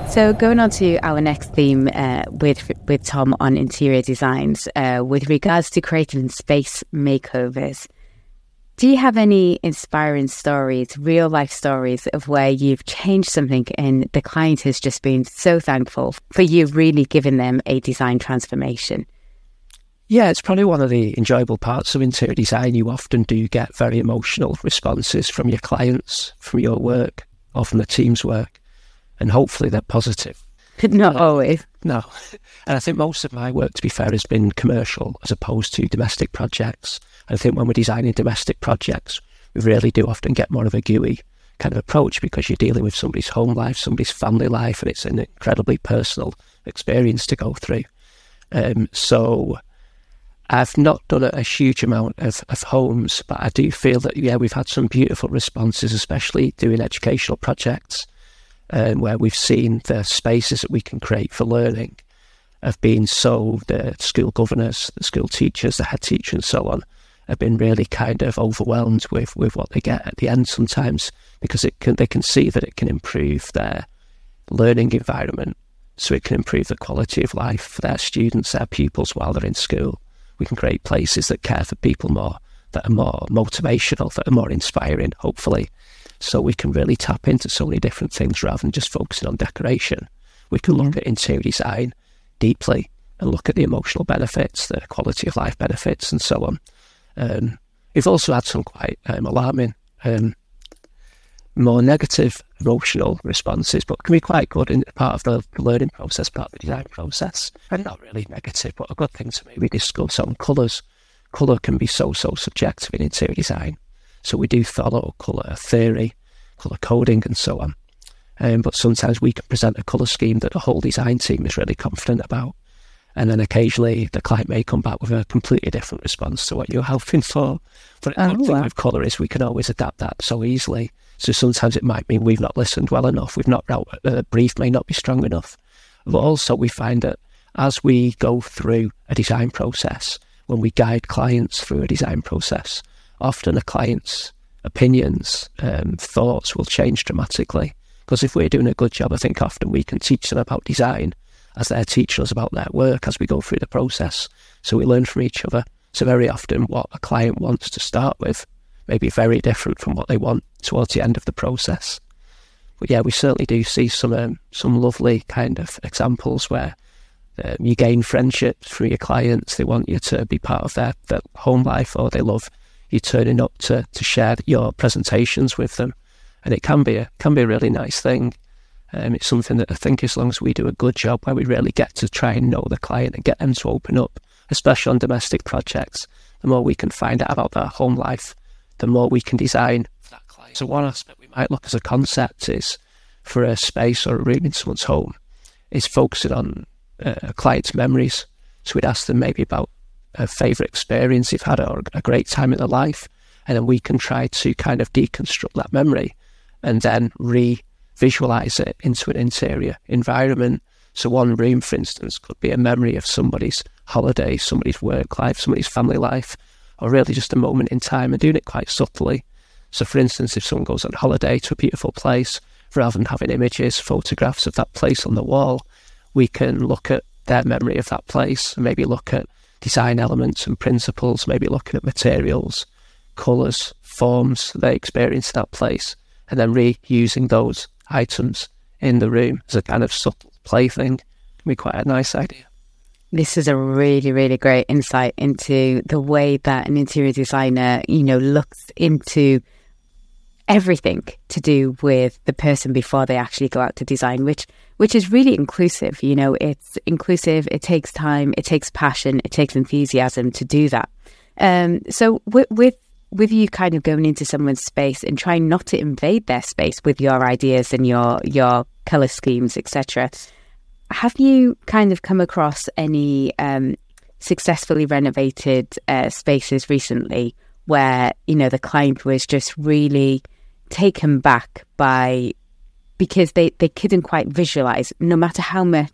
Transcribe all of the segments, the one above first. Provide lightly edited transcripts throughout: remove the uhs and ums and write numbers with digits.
So going on to our next theme with Tom on interior designs, with regards to creating space makeovers, do you have any inspiring stories, real life stories of where you've changed something and the client has just been so thankful for you really giving them a design transformation? Yeah, it's probably one of the enjoyable parts of interior design. You often do get very emotional responses from your clients, from your work, or from the team's work, and hopefully they're positive. Not always. No. And I think most of my work, to be fair, has been commercial as opposed to domestic projects. I think when we're designing domestic projects, we really do often get more of a gooey kind of approach because you're dealing with somebody's home life, somebody's family life, and it's an incredibly personal experience to go through. So I've not done a huge amount of homes, but I do feel that, yeah, we've had some beautiful responses, especially doing educational projects, where we've seen the spaces that we can create for learning have been so, the school governors, the school teachers, the head teacher and so on, have been really kind of overwhelmed with what they get at the end sometimes, because they can see that it can improve their learning environment, so it can improve the quality of life for their students, their pupils while they're in school. We can create places that care for people more, that are more motivational, that are more inspiring, hopefully. So we can really tap into so many different things rather than just focusing on decoration. We can look at interior design deeply and look at the emotional benefits, the quality of life benefits and so on. We've also had some quite alarming, more negative emotional responses, but can be quite good in part of the learning process, part of the design process, and not really negative, but a good thing to maybe discuss on colours. Colour can be so subjective in interior design, so we do follow colour theory, colour coding and so on, but sometimes we can present a colour scheme that the whole design team is really confident about, and then occasionally the client may come back with a completely different response to what you're hoping for. But the good thing with colour is we can always adapt that so easily. So sometimes it might mean we've not listened well enough, the brief may not be strong enough. But also we find that as we go through a design process, when we guide clients through a design process, often a client's opinions, thoughts will change dramatically. Because if we're doing a good job, I think often we can teach them about design as they're teaching us about their work as we go through the process. So we learn from each other. So very often what a client wants to start with may be very different from what they want towards the end of the process. But yeah, we certainly do see some lovely kind of examples where you gain friendships through your clients. They want you to be part of their home life, or they love you turning up to share your presentations with them. And it can be a really nice thing. It's something that I think as long as we do a good job where we really get to try and know the client and get them to open up, especially on domestic projects, the more we can find out about their home life, the more we can design for that client. So one aspect we might look as a concept is for a space or a room in someone's home is focusing on a client's memories. So we'd ask them maybe about a favourite experience they've had or a great time in their life, and then we can try to kind of deconstruct that memory and then visualize it into an interior environment. So one room, for instance, could be a memory of somebody's holiday, somebody's work life, somebody's family life, or really just a moment in time, and doing it quite subtly. So for instance, if someone goes on holiday to a beautiful place, rather than having images, photographs of that place on the wall, we can look at their memory of that place and maybe look at design elements and principles, maybe looking at materials, colours, forms they experience in that place, and then reusing those items in the room as a kind of subtle plaything can be quite a nice idea. This is a really, really great insight into the way that an interior designer, looks into everything to do with the person before they actually go out to design, which is really inclusive. It's inclusive, it takes time, it takes passion, it takes enthusiasm to do that. So with you kind of going into someone's space and trying not to invade their space with your ideas and your colour schemes, etc., have you kind of come across any successfully renovated spaces recently where, the client was just really taken back because they couldn't quite visualise, no matter how much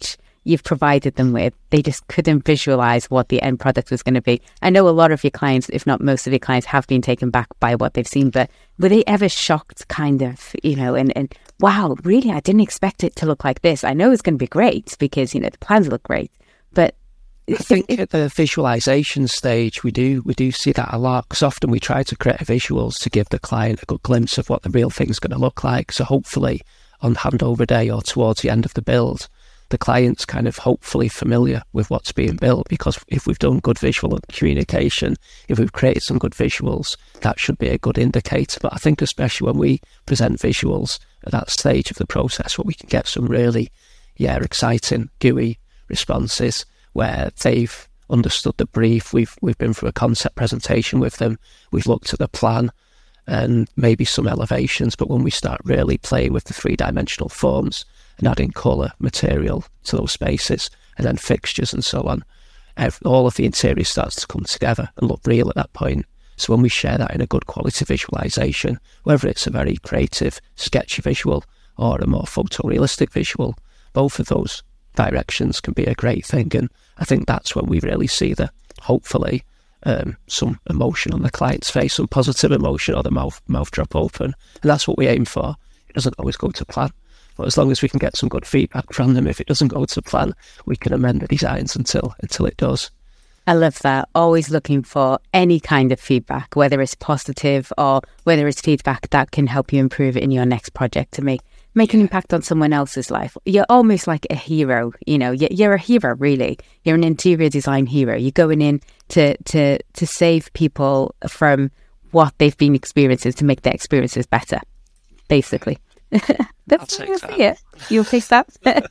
you've provided them with, they just couldn't visualize what the end product was going to be. I know a lot of your clients, if not most of your clients, have been taken back by what they've seen, but were they ever shocked kind of, and wow, really, I didn't expect it to look like this. I know it's going to be great because, the plans look great, but I think at the visualization stage, we do see that a lot, because often we try to create visuals to give the client a good glimpse of what the real thing's going to look like. So hopefully on handover day or towards the end of the build, the client's kind of hopefully familiar with what's being built, because if we've done good visual communication, if we've created some good visuals, that should be a good indicator. But I think especially when we present visuals at that stage of the process, where we can get some really, exciting, gooey responses, where they've understood the brief, we've been through a concept presentation with them, we've looked at the plan and maybe some elevations, but when we start really playing with the three-dimensional forms and adding colour, material to those spaces, and then fixtures and so on, all of the interior starts to come together and look real at that point. So when we share that in a good quality visualisation, whether it's a very creative, sketchy visual or a more photorealistic visual, both of those directions can be a great thing. And I think that's when we really see hopefully some emotion on the client's face, some positive emotion, or the mouth drop open. And that's what we aim for. It doesn't always go to plan, but as long as we can get some good feedback from them, if it doesn't go to plan, we can amend the designs until it does. I love that. Always looking for any kind of feedback, whether it's positive or whether it's feedback that can help you improve in your next project to make an impact on someone else's life. You're almost like a hero, you're a hero, really. You're an interior design hero. You're going in to save people from what they've been experiencing, to make their experiences better, basically. That's I'll take that. Yeah, you'll fix that.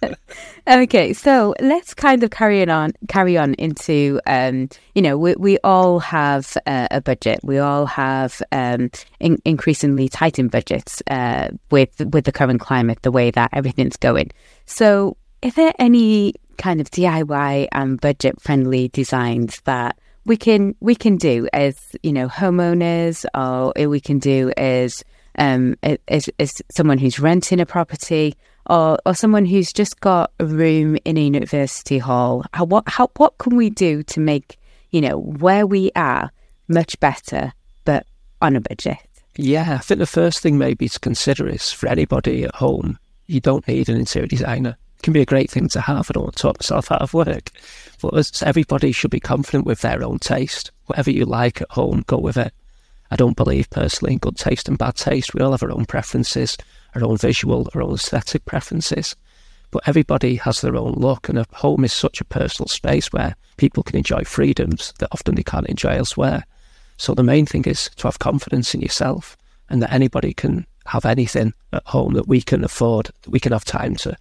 Okay, so let's kind of carry on into we all have a budget. We all have increasingly tightened budgets with the current climate, the way that everything's going. So, are there any kind of DIY and budget friendly designs that we can do as homeowners, or we can do as someone who's renting a property, or someone who's just got a room in a university hall? What can we do to make where we are much better, but on a budget? Yeah, I think the first thing maybe to consider is, for anybody at home, you don't need an interior designer. It can be a great thing to have. I don't want to talk myself out of work, but everybody should be confident with their own taste. Whatever you like at home, go with it. I don't believe personally in good taste and bad taste. We all have our own preferences, our own visual, our own aesthetic preferences, but everybody has their own look, and a home is such a personal space where people can enjoy freedoms that often they can't enjoy elsewhere. So the main thing is to have confidence in yourself, and that anybody can have anything at home that we can afford, that we can have time to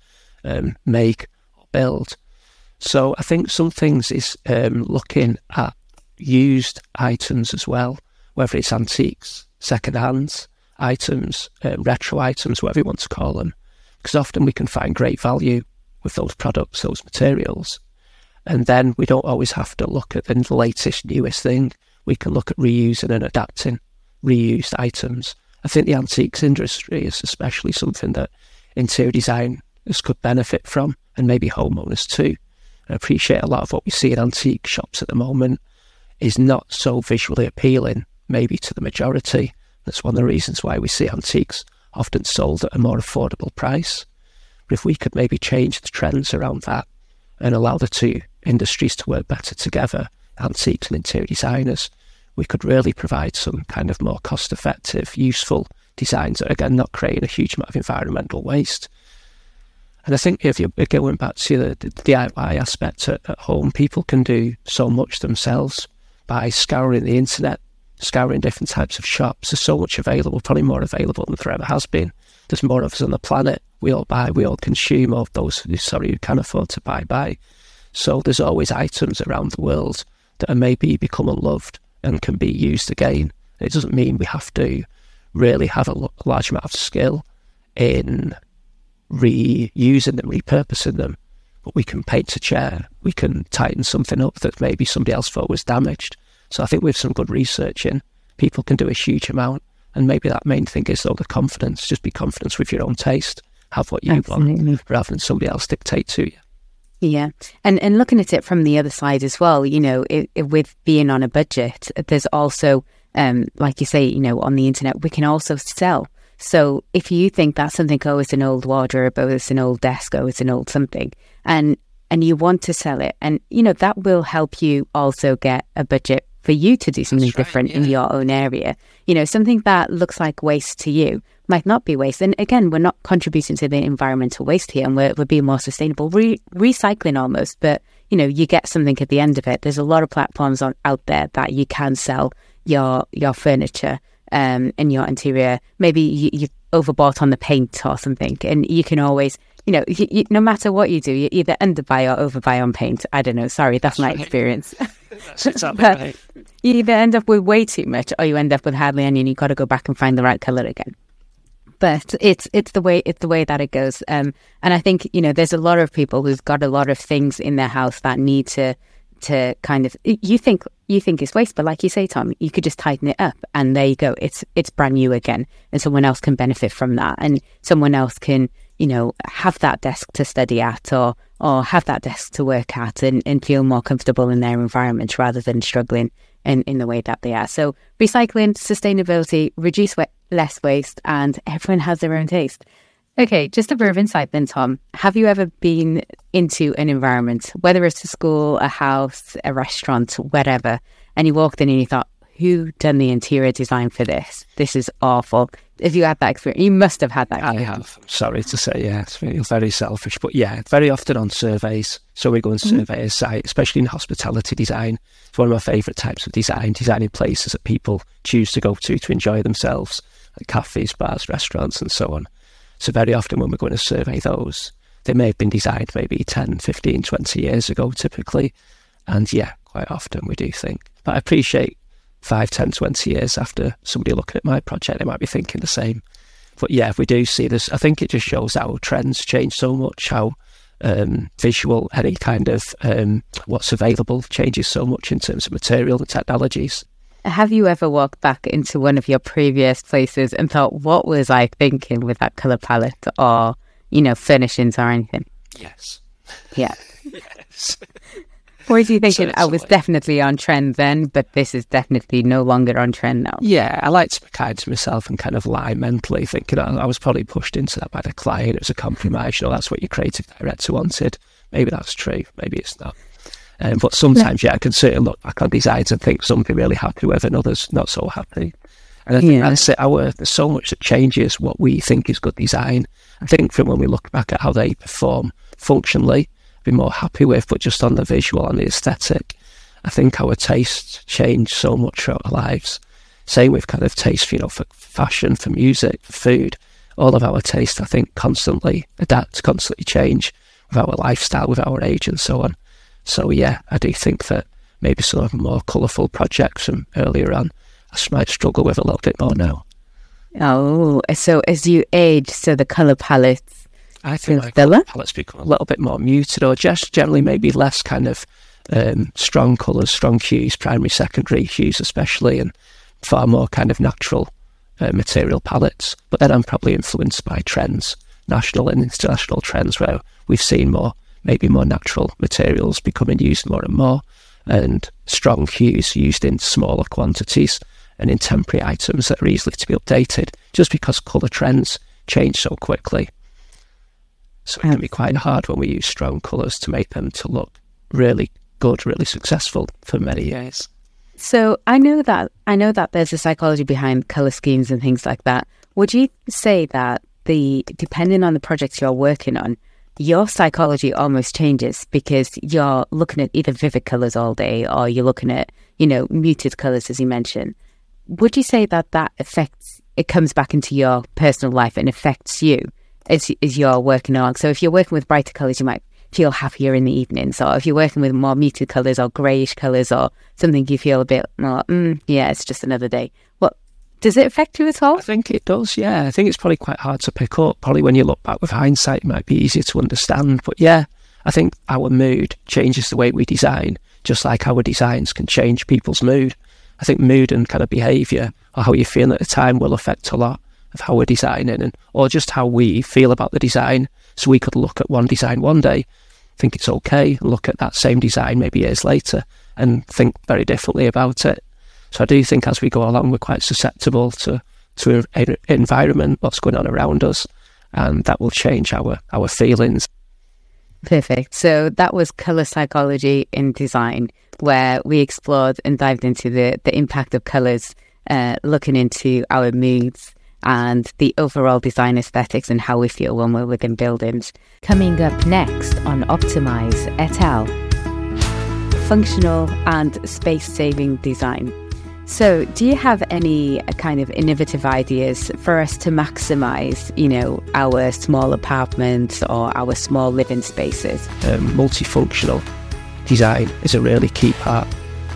make or build. So I think some things is looking at used items as well, whether it's antiques, second-hand items, retro items, whatever you want to call them, because often we can find great value with those products, those materials. And then we don't always have to look at the latest, newest thing. We can look at reusing and adapting reused items. I think the antiques industry is especially something that interior designers could benefit from, and maybe homeowners too. I appreciate a lot of what we see in antique shops at the moment is not so visually appealing, maybe to the majority. That's one of the reasons why we see antiques often sold at a more affordable price. But if we could maybe change the trends around that and allow the two industries to work better together, antiques and interior designers, we could really provide some kind of more cost-effective, useful designs that, again, not creating a huge amount of environmental waste. And I think if you're going back to the DIY aspect at home, people can do so much themselves by scouring the internet, scouring different types of shops. There's so much available, probably more available than there ever has been. There's more of us on the planet. We all buy, we all consume, of those who can afford to buy. So there's always items around the world that are maybe become unloved and can be used again. It doesn't mean we have to really have a large amount of skill in reusing them, repurposing them, but we can paint a chair, we can tighten something up that maybe somebody else thought was damaged. So I think with some good research in, people can do a huge amount. And maybe that main thing is, though, the confidence. Just be confident with your own taste. Have what you want, rather than somebody else dictate to you. Yeah. And looking at it from the other side as well, with being on a budget, there's also, like you say, on the internet, we can also sell. So if you think that something, oh, it's an old wardrobe, oh, it's an old desk, oh, it's an old something, and you want to sell it, and, that will help you also get a budget for you to do something different in your own area. Something that looks like waste to you might not be waste. And again, we're not contributing to the environmental waste here, and we're being more sustainable, recycling almost, but, you get something at the end of it. There's a lot of platforms out there that you can sell your furniture in your interior. Maybe you've overbought on the paint or something, and you can always, no matter what you do, you either underbuy or overbuy on paint. I don't know. Sorry, that's my experience. That's exactly right. You either end up with way too much, or you end up with hardly any, and you've got to go back and find the right colour again. But it's the way that it goes. And I think, there's a lot of people who've got a lot of things in their house that need to kind of, you think it's waste, but like you say, Tom, you could just tighten it up, and there you go. It's brand new again, and someone else can benefit from that, and someone else can, have that desk to study at, or have that desk to work at, and feel more comfortable in their environment rather than struggling in the way that they are. So recycling, sustainability, reduce less waste, and everyone has their own taste. Okay, just a bit of insight then, Tom. Have you ever been into an environment, whether it's a school, a house, a restaurant, whatever, and you walked in and you thought, who done the interior design for this? This is awful. If you had that experience, you must have had that experience. I have. I'm sorry to say, yeah, it's very selfish. But yeah, very often on surveys. So we go and survey a site, especially in hospitality design. It's one of my favourite types of designing places that people choose to go to enjoy themselves, like cafes, bars, restaurants, and so on. So very often when we're going to survey those, they may have been designed maybe 10, 15, 20 years ago typically. And yeah, quite often we do think. But I appreciate 5, 10, 20 years after somebody looking at my project, they might be thinking the same. But yeah, we do see this. I think it just shows how trends change so much, how visual, any kind of what's available changes so much in terms of material and technologies. Have you ever walked back into one of your previous places and thought, what was I thinking with that colour palette, or, furnishings or anything? Yes. Yeah. Yes. Or is you thinking, I was definitely on trend then, but this is definitely no longer on trend now? Yeah, I like to be kind to myself and kind of lie mentally, thinking I was probably pushed into that by the client. It was a compromise. That's what your creative director wanted. Maybe that's true. Maybe it's not. But sometimes, I can certainly look back on designs and think some be really happy with and others not so happy. And I think that's it. There's so much that changes what we think is good design. I think from when we look back at how they perform functionally, be more happy with, but just on the visual and the aesthetic, I think our tastes change so much throughout our lives. Same with kind of taste, for fashion, for music, for food. All of our taste, I think, constantly adapt, constantly change with our lifestyle, with our age and so on. So yeah, I do think that maybe some of the more colourful projects from earlier on, I might struggle with a little bit more now. Oh, so as you age, so the colour palettes, I think my colour palettes become a little bit more muted, or just generally maybe less kind of strong colours, strong hues, primary, secondary hues especially, and far more kind of natural material palettes. But then I'm probably influenced by trends, national and international trends, where we've seen maybe more natural materials becoming used more and more, and strong hues used in smaller quantities and in temporary items that are easily to be updated, just because colour trends change so quickly. So it can be quite hard when we use strong colours to make them to look really good, really successful for many years. So I know that there's a psychology behind colour schemes and things like that. Would you say that depending on the projects you're working on, your psychology almost changes because you're looking at either vivid colours all day, or you're looking at, muted colours, as you mentioned? Would you say that affects, it comes back into your personal life and affects you as you're working along? So if you're working with brighter colours, you might feel happier in the evenings, or if you're working with more muted colours or greyish colours or something, you feel a bit more, it's just another day. Does it affect you at all? I think it does, yeah. I think it's probably quite hard to pick up. Probably when you look back with hindsight, it might be easier to understand. But yeah, I think our mood changes the way we design, just like our designs can change people's mood. I think mood and kind of behaviour, or how you feel at the time, will affect a lot of how we're designing, or just how we feel about the design. So we could look at one design one day think it's okay, look at that same design maybe years later and think very differently about it. So I do think as we go along, we're quite susceptible to an environment, what's going on around us, and that will change our feelings. Perfect. So that was colour psychology in design, where we explored and dived into the impact of colours, looking into our moods and the overall design aesthetics and how we feel when we're within buildings. Coming up next on Optimize et al., functional and space-saving design. So do you have any kind of innovative ideas for us to maximise, our small apartments or our small living spaces? Multifunctional design is a really key part.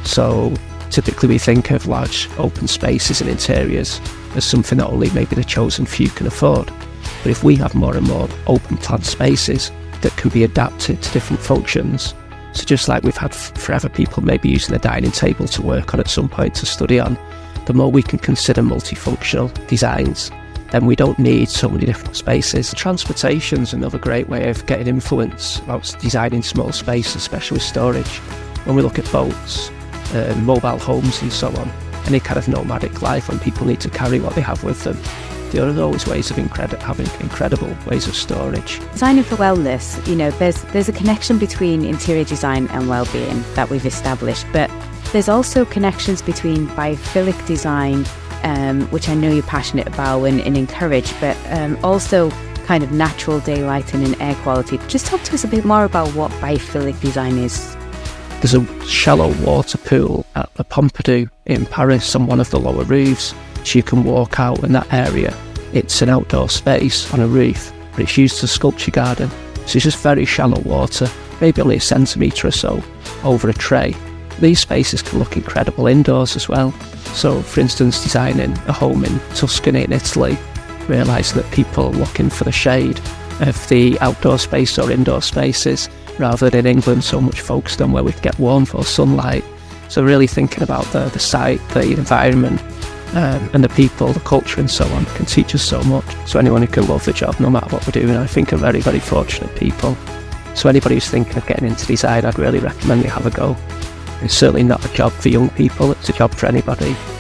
So typically we think of large open spaces and interiors as something that only maybe the chosen few can afford. But if we have more and more open plan spaces that can be adapted to different functions, so just like we've had forever people maybe using a dining table to work on at some point to study on, the more we can consider multifunctional designs, then we don't need so many different spaces. Transportation's another great way of getting influence about designing small space, especially with storage. When we look at boats, mobile homes and so on, any kind of nomadic life when people need to carry what they have with them, there are always ways of having incredible ways of storage. Designing for wellness, there's a connection between interior design and well-being that we've established, but there's also connections between biophilic design, which I know you're passionate about and encourage, but also kind of natural daylighting and air quality. Just talk to us a bit more about what biophilic design is. There's a shallow water pool at the Pompidou in Paris on one of the lower roofs. So you can walk out in that area. It's an outdoor space on a roof, but it's used as a sculpture garden. So it's just very shallow water, maybe only a centimetre or so over a tray. These spaces can look incredible indoors as well. So for instance, designing a home in Tuscany in Italy, realising that people are looking for the shade of the outdoor space or indoor spaces, rather than in England so much focused on where we get warmth or sunlight. So really thinking about the site, the environment, and the people, the culture and so on can teach us so much. So anyone who can love the job, no matter what we're doing, I think are very, very fortunate people. So anybody who's thinking of getting into design, I'd really recommend they have a go. It's certainly not a job for young people, it's a job for anybody.